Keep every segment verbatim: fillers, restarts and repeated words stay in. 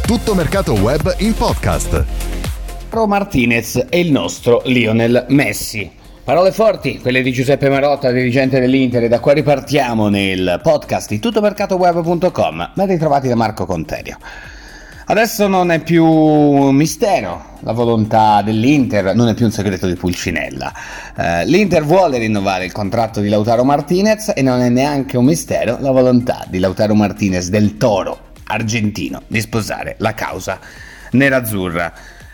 Tutto Mercato Web in podcast. Lautaro Martinez e il nostro Lionel Messi. Parole forti, quelle di Giuseppe Marotta, dirigente dell'Inter, e da qua ripartiamo nel podcast di tutto mercato web punto com, ben ritrovati da Marco Conterio. Adesso non è più un mistero la volontà dell'Inter, non è più un segreto di Pulcinella. Eh, L'Inter vuole rinnovare il contratto di Lautaro Martinez e non è neanche un mistero la volontà di Lautaro Martinez del Toro argentino di sposare la causa nerazzurra.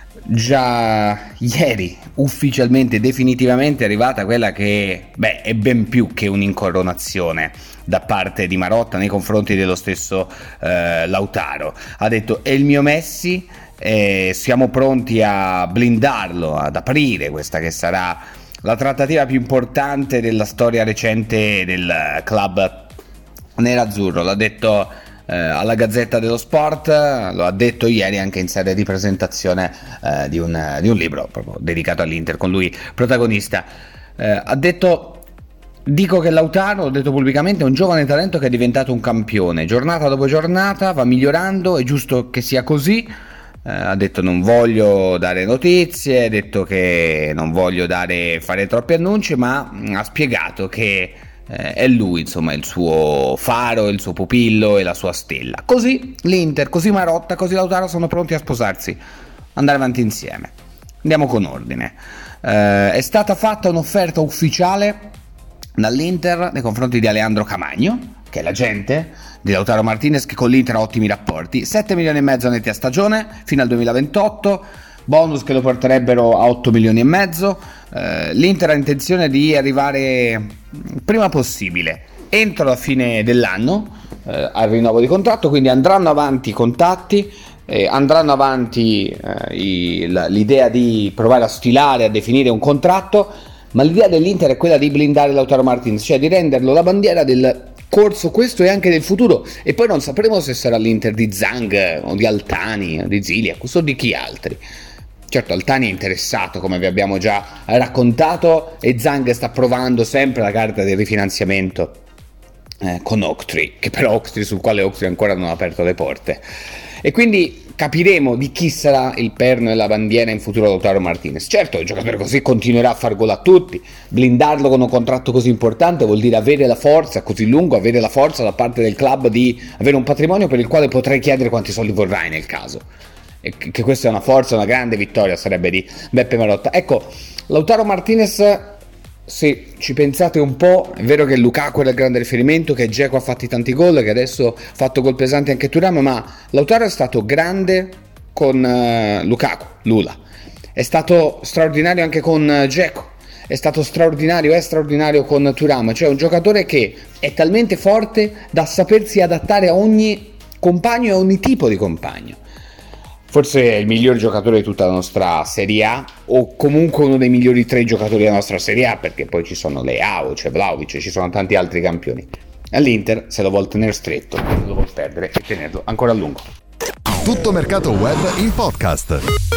Già ieri ufficialmente, definitivamente è arrivata quella che beh, è ben più che un'incoronazione da parte di Marotta nei confronti dello stesso eh, Lautaro. Ha detto: è il mio Messi, eh, siamo pronti a blindarlo, ad aprire questa che sarà la trattativa più importante della storia recente del club nerazzurro. L'ha detto Eh, alla Gazzetta dello Sport, lo ha detto ieri anche in sede di presentazione eh, di, un, di un libro proprio dedicato all'Inter, con lui protagonista. Eh, ha detto: dico che Lautaro, l'ho detto pubblicamente, è un giovane talento che è diventato un campione, giornata dopo giornata va migliorando, è giusto che sia così. Eh, ha detto: non voglio dare notizie, ha detto che non voglio dare, fare troppi annunci, ma mh, ha spiegato che Eh, è lui, insomma, il suo faro, il suo pupillo e la sua stella. Così l'Inter, così Marotta, così Lautaro sono pronti a sposarsi, andare avanti insieme. Andiamo con ordine. Eh, è stata fatta un'offerta ufficiale dall'Inter nei confronti di Alejandro Camagno, che è l'agente di Lautaro Martinez, che con l'Inter ha ottimi rapporti. sette milioni e mezzo netti a stagione fino al duemilaventotto, bonus che lo porterebbero a otto milioni e mezzo. Uh, L'Inter ha intenzione di arrivare prima possibile, entro la fine dell'anno, uh, al rinnovo di contratto, quindi andranno avanti i contatti, eh, andranno avanti uh, i, la, l'idea di provare a stilare, a definire un contratto, ma l'idea dell'Inter è quella di blindare Lautaro Martinez, cioè di renderlo la bandiera del corso questo e anche del futuro, e poi non sapremo se sarà l'Inter di Zhang o di Altani o di Ziliakus o di chi altri. Certo, Altani è interessato, come vi abbiamo già raccontato, e Zhang sta provando sempre la carta del rifinanziamento eh, con Oaktree, che però Oaktree, sul quale Oaktree ancora non ha aperto le porte. E quindi capiremo di chi sarà il perno e la bandiera in futuro Lautaro Martinez. Certo, il giocatore così continuerà a far gol a tutti, blindarlo con un contratto così importante vuol dire avere la forza così lungo, avere la forza da parte del club di avere un patrimonio per il quale potrei chiedere quanti soldi vorrai nel caso. E che questa è una forza, una grande vittoria sarebbe di Beppe Marotta. Ecco, Lautaro Martinez, se ci pensate un po', è vero che Lukaku era il grande riferimento, che Dzeko ha fatti tanti gol, che adesso ha fatto gol pesanti anche Thuram, ma Lautaro è stato grande con uh, Lukaku, Lula, è stato straordinario anche con uh, Dzeko, è stato straordinario, è straordinario con Thuram, cioè un giocatore che è talmente forte da sapersi adattare a ogni compagno e a ogni tipo di compagno. Forse è il miglior giocatore di tutta la nostra Serie A, o comunque uno dei migliori tre giocatori della nostra Serie A, perché poi ci sono Leao, c'è Vlahovic, ci sono tanti altri campioni. All'Inter se lo vuol tenere stretto, lo vuol perdere e tenerlo ancora a lungo. Tutto Mercato Web in podcast.